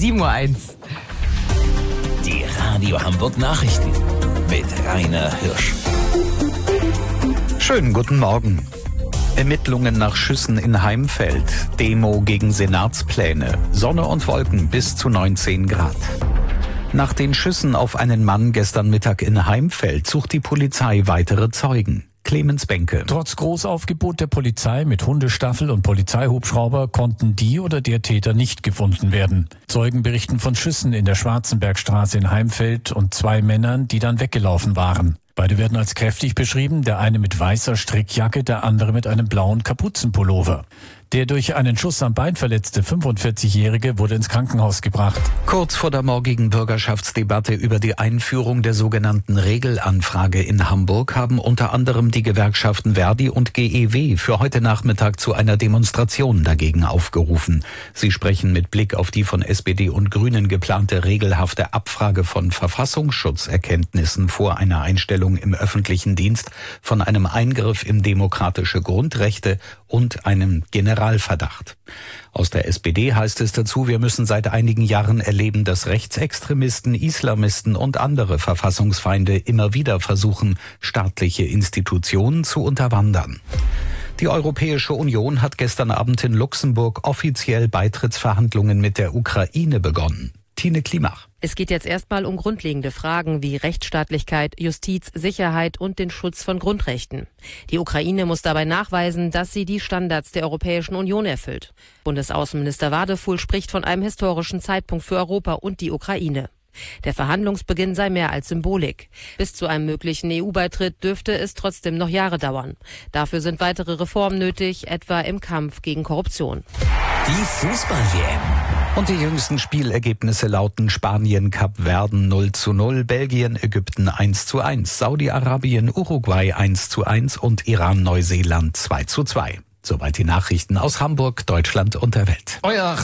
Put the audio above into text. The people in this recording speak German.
7.01 Uhr. Die Radio Hamburg Nachrichten mit Rainer Hirsch. Schönen guten Morgen. Ermittlungen nach Schüssen in Heimfeld, Demo gegen Senatspläne, Sonne und Wolken bis zu 19 Grad. Nach den Schüssen auf einen Mann gestern Mittag in Heimfeld sucht die Polizei weitere Zeugen. Clemens Benke. Trotz Großaufgebot der Polizei mit Hundestaffel und Polizeihubschrauber konnten die oder der Täter nicht gefunden werden. Zeugen berichten von Schüssen in der Schwarzenbergstraße in Heimfeld und 2 Männern, die dann weggelaufen waren. Beide werden als kräftig beschrieben, der eine mit weißer Strickjacke, der andere mit einem blauen Kapuzenpullover. Der durch einen Schuss am Bein verletzte 45-Jährige wurde ins Krankenhaus gebracht. Kurz vor der morgigen Bürgerschaftsdebatte über die Einführung der sogenannten Regelanfrage in Hamburg haben unter anderem die Gewerkschaften Verdi und GEW für heute Nachmittag zu einer Demonstration dagegen aufgerufen. Sie sprechen mit Blick auf die von SPD und Grünen geplante regelhafte Abfrage von Verfassungsschutzerkenntnissen vor einer Einstellung im öffentlichen Dienst von einem Eingriff in demokratische Grundrechte und einem Generalverdacht. Aus der SPD heißt es dazu, wir müssen seit einigen Jahren erleben, dass Rechtsextremisten, Islamisten und andere Verfassungsfeinde immer wieder versuchen, staatliche Institutionen zu unterwandern. Die Europäische Union hat gestern Abend in Luxemburg offiziell Beitrittsverhandlungen mit der Ukraine begonnen. Tine Klimach. Es geht jetzt erstmal um grundlegende Fragen wie Rechtsstaatlichkeit, Justiz, Sicherheit und den Schutz von Grundrechten. Die Ukraine muss dabei nachweisen, dass sie die Standards der Europäischen Union erfüllt. Bundesaußenminister Wadefuhl spricht von einem historischen Zeitpunkt für Europa und die Ukraine. Der Verhandlungsbeginn sei mehr als Symbolik. Bis zu einem möglichen EU-Beitritt dürfte es trotzdem noch Jahre dauern. Dafür sind weitere Reformen nötig, etwa im Kampf gegen Korruption. Die Fußball-WM. Und die jüngsten Spielergebnisse lauten Spanien, Kapverden 0:0, Belgien, Ägypten 1:1, Saudi-Arabien, Uruguay 1:1 und Iran, Neuseeland 2:2. Soweit die Nachrichten aus Hamburg, Deutschland und der Welt. Euer